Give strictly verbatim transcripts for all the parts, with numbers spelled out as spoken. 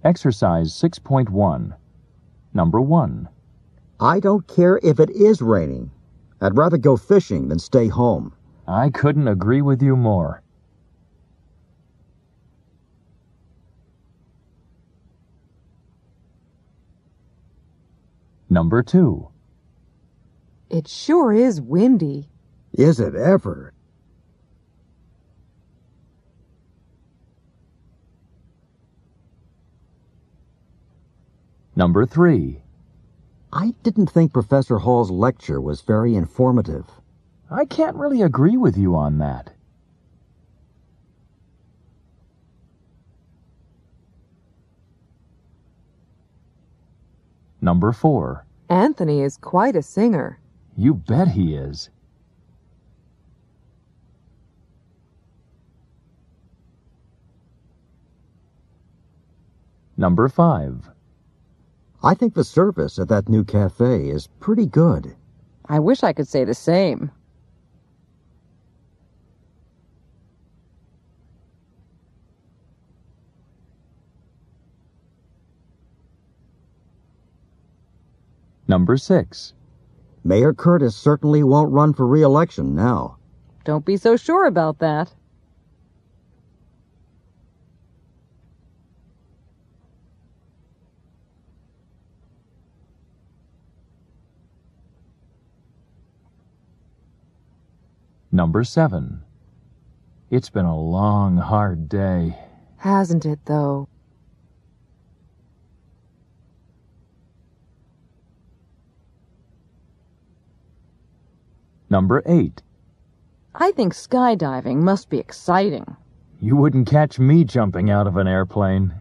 Exercise six point one. Number one. I don't care if it is raining. I'd rather go fishing than stay home. I couldn't agree with you more. Number two. It sure is windy. Is it ever? Number three. I didn't think Professor Hall's lecture was very informative. I can't really agree with you on that. Number four. Anthony is quite a singer. You bet he is. Number five. I think the service at that new cafe is pretty good. I wish I could say the same. Number six. Mayor Curtis certainly won't run for re-election now. Don't be so sure about that. Number seven. It's been a long, hard day. Hasn't it, though? Number eight. I think skydiving must be exciting. You wouldn't catch me jumping out of an airplane.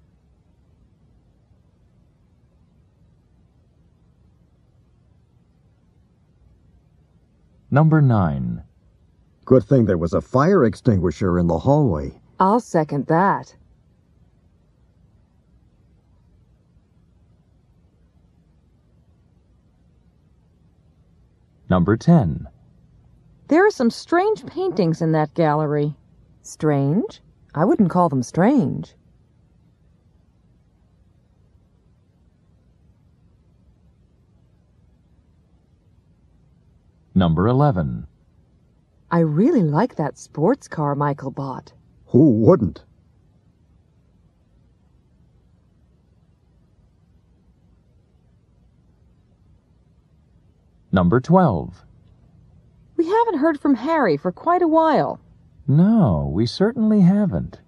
Number nine. Good thing there was a fire extinguisher in the hallway. I'll second that. Number ten. There are some strange paintings in that gallery. Strange? I wouldn't call them strange. Number eleven. I really like that sports car Michael bought. Who wouldn't? Number twelve. We haven't heard from Harry for quite a while. No, we certainly haven't.